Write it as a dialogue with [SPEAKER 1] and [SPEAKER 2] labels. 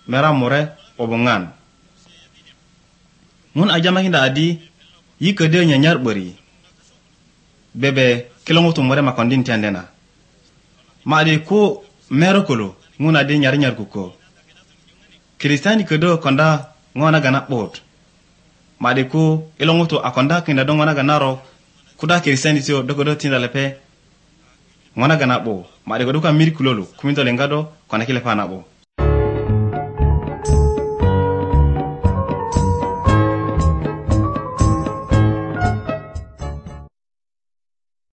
[SPEAKER 1] mera more obongan ngun ajama hinda adi yikede nyanyar bori bebe kilongutu more makondin tiandena ma adi ko mero kolo ngun adi nyar kuko kristani kedo konda ngona gana bot ma adi ko ilongutu akonda kinda do ngona gana ro kuda kristani tio dogodo tinda lepe ngona gana bo ma adi ko ka miri kulolo kuminto lengado kona kile pana bo